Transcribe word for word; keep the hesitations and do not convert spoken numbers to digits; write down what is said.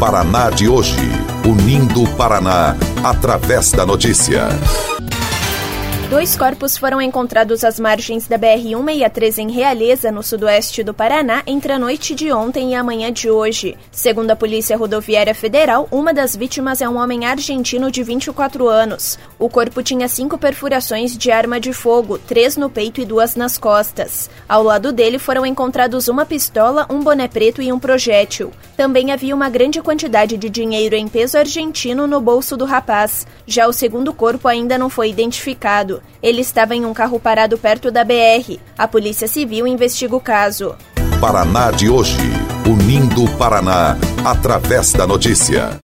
Paraná de hoje, unindo o Paraná através da notícia. Dois corpos foram encontrados às margens da B R cento e sessenta e três em Realeza, no sudoeste do Paraná, entre a noite de ontem e a manhã de hoje. Segundo a Polícia Rodoviária Federal, uma das vítimas é um homem argentino de vinte e quatro anos. O corpo tinha cinco perfurações de arma de fogo, três no peito e duas nas costas. Ao lado dele foram encontrados uma pistola, um boné preto e um projétil. Também havia uma grande quantidade de dinheiro em peso argentino no bolso do rapaz. Já o segundo corpo ainda não foi identificado. Ele estava em um carro parado perto da B R. A Polícia Civil investiga o caso. Paraná de hoje, unindo o Paraná através da notícia.